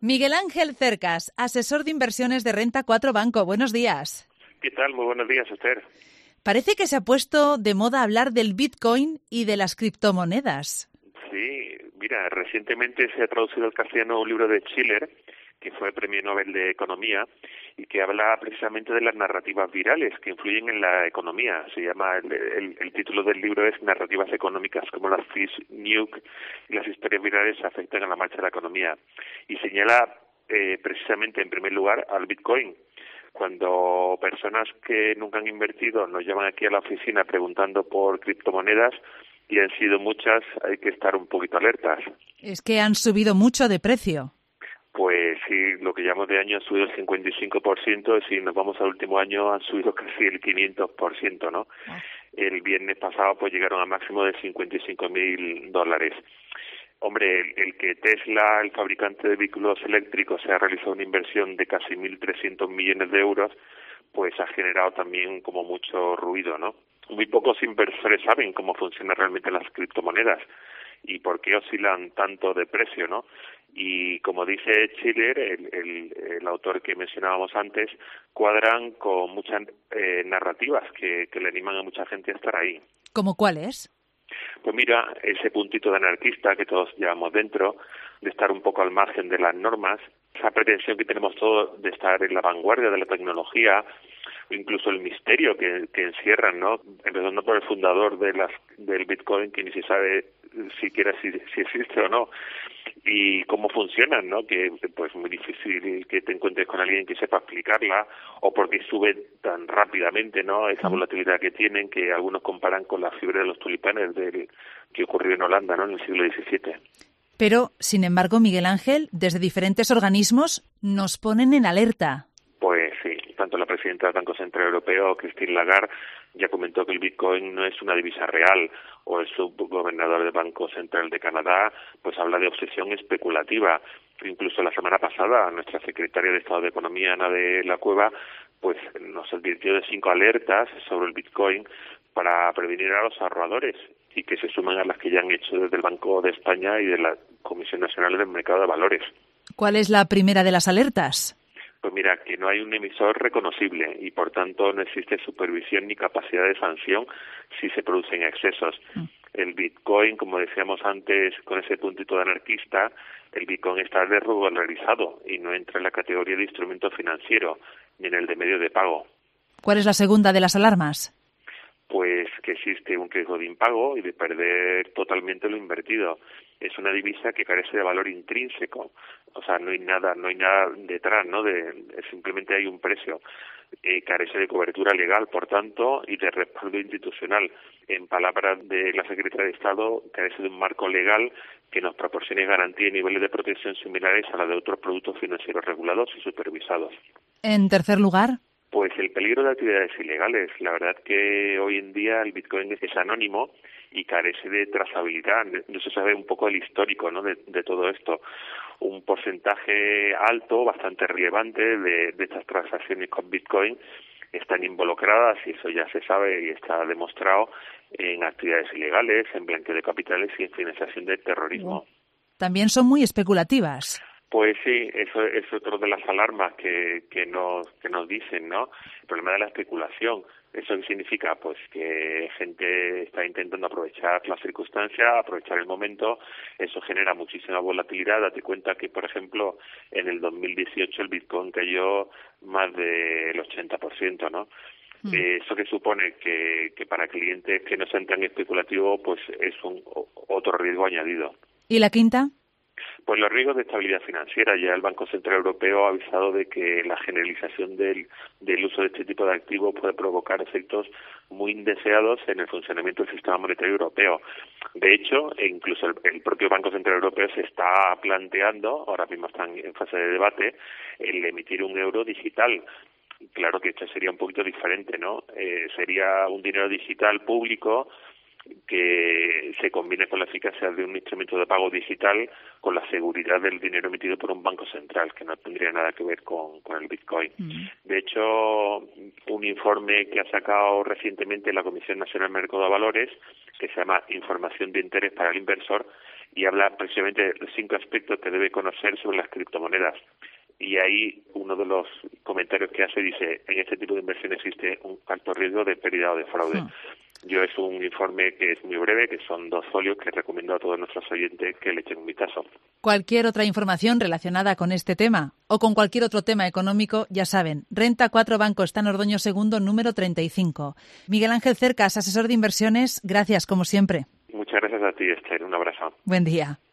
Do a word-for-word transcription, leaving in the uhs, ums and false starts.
Miguel Ángel Cercas, asesor de inversiones de Renta cuatro Banco. Buenos días. ¿Qué tal? Muy buenos días, Esther. Parece que se ha puesto de moda hablar del Bitcoin y de las criptomonedas. Sí, mira, recientemente se ha traducido al castellano un libro de Schiller, que fue Premio Nobel de Economía, y que habla precisamente de las narrativas virales que influyen en la economía. Se llama, el, el, el título del libro es Narrativas económicas, como las fake news y las historias virales afectan a la marcha de la economía. Y señala eh, precisamente, en primer lugar, al Bitcoin. Cuando personas que nunca han invertido nos llaman aquí a la oficina preguntando por criptomonedas, y han sido muchas, hay que estar un poquito alertas. Es que han subido mucho de precio. Pues sí, lo que llamamos de año ha subido el cincuenta y cinco por ciento, y si nos vamos al último año han subido casi el quinientos por ciento, ¿no? Oh. El viernes pasado pues llegaron a máximo de cincuenta y cinco mil dólares. Hombre, el, el que Tesla, el fabricante de vehículos eléctricos, se ha realizado una inversión de casi mil trescientos millones de euros, pues ha generado también como mucho ruido, ¿no? Muy pocos inversores saben cómo funcionan realmente las criptomonedas y por qué oscilan tanto de precio, ¿no? Y como dice Schiller, el, el, el autor que mencionábamos antes, cuadran con muchas eh, narrativas que, que le animan a mucha gente a estar ahí. ¿Cómo cuáles? Pues mira, ese puntito de anarquista que todos llevamos dentro, de estar un poco al margen de las normas, esa pretensión que tenemos todos de estar en la vanguardia de la tecnología, incluso el misterio que, que encierran, ¿no? Empezando por el fundador de las del Bitcoin, que ni se sabe siquiera si, si existe o no, y cómo funcionan, ¿no? Que pues muy difícil que te encuentres con alguien que sepa explicarla, o porque sube tan rápidamente, ¿no? Esa volatilidad que tienen, que algunos comparan con la fiebre de los tulipanes del que ocurrió en Holanda, ¿no? En el siglo diecisiete. Pero, sin embargo, Miguel Ángel, desde diferentes organismos nos ponen en alerta. Pues sí, tanto la presidenta del Banco Central Europeo, Christine Lagarde, ya comentó que el Bitcoin no es una divisa real, o el subgobernador del Banco Central de Canadá pues habla de obsesión especulativa. Incluso la semana pasada nuestra secretaria de Estado de Economía, Ana de la Cueva, pues nos advirtió de cinco alertas sobre el Bitcoin para prevenir a los ahorradores y que se suman a las que ya han hecho desde el Banco de España y de la Comisión Nacional del Mercado de Valores. ¿Cuál es la primera de las alertas? Pues mira, que no hay un emisor reconocible y por tanto no existe supervisión ni capacidad de sanción si se producen excesos. Mm. El Bitcoin, como decíamos antes con ese puntito de anarquista, el Bitcoin está desregularizado y no entra en la categoría de instrumento financiero ni en el de medio de pago. ¿Cuál es la segunda de las alarmas? Pues que existe un riesgo de impago y de perder totalmente lo invertido. Es una divisa que carece de valor intrínseco, o sea, no hay nada, no hay nada detrás, ¿no? De simplemente hay un precio. Eh, carece de cobertura legal, por tanto, y de respaldo institucional. En palabras de la Secretaría de Estado, carece de un marco legal que nos proporcione garantía y niveles de protección similares a la de otros productos financieros regulados y supervisados. En tercer lugar, pues el peligro de actividades ilegales. La verdad que hoy en día el Bitcoin es anónimo y carece de trazabilidad. No se sabe un poco el histórico, ¿no? de, de todo esto. Un porcentaje alto, bastante relevante de, de estas transacciones con Bitcoin están involucradas, y eso ya se sabe y está demostrado, en actividades ilegales, en blanqueo de capitales y en financiación del terrorismo. También son muy especulativas. Pues sí, eso es otro de las alarmas que, que nos que nos dicen, ¿no? El problema de la especulación. ¿Eso qué significa? Pues que gente está intentando aprovechar la circunstancia, aprovechar el momento. Eso genera muchísima volatilidad. Date cuenta que, por ejemplo, en el dos mil dieciocho el Bitcoin cayó más del ochenta por ciento, ¿no? Mm. Eh, eso que supone que, que para clientes que no sean tan especulativos, pues es un otro riesgo añadido. ¿Y la quinta? Pues los riesgos de estabilidad financiera. Ya el Banco Central Europeo ha avisado de que la generalización del, del uso de este tipo de activos puede provocar efectos muy indeseados en el funcionamiento del sistema monetario europeo. De hecho, incluso el, el propio Banco Central Europeo se está planteando, ahora mismo están en fase de debate, el emitir un euro digital. Claro que esto sería un poquito diferente, ¿no? Eh, sería un dinero digital público que se combine con la eficacia de un instrumento de pago digital con la seguridad del dinero emitido por un banco central, que no tendría nada que ver con, con el Bitcoin. Mm. De hecho, un informe que ha sacado recientemente la Comisión Nacional del Mercado de Valores, que se llama Información de Interés para el Inversor, y habla precisamente de los cinco aspectos que debe conocer sobre las criptomonedas. Y ahí uno de los comentarios que hace dice, en este tipo de inversión existe un alto riesgo de pérdida o de fraude. Hmm. Yo es un informe que es muy breve, que son dos folios que recomiendo a todos nuestros oyentes que le echen un vistazo. Cualquier otra información relacionada con este tema o con cualquier otro tema económico, ya saben, Renta cuatro Banco Stan Ordoño segundo, número treinta y cinco. Miguel Ángel Cercas, asesor de inversiones, gracias como siempre. Muchas gracias a ti, Esther. Un abrazo. Buen día.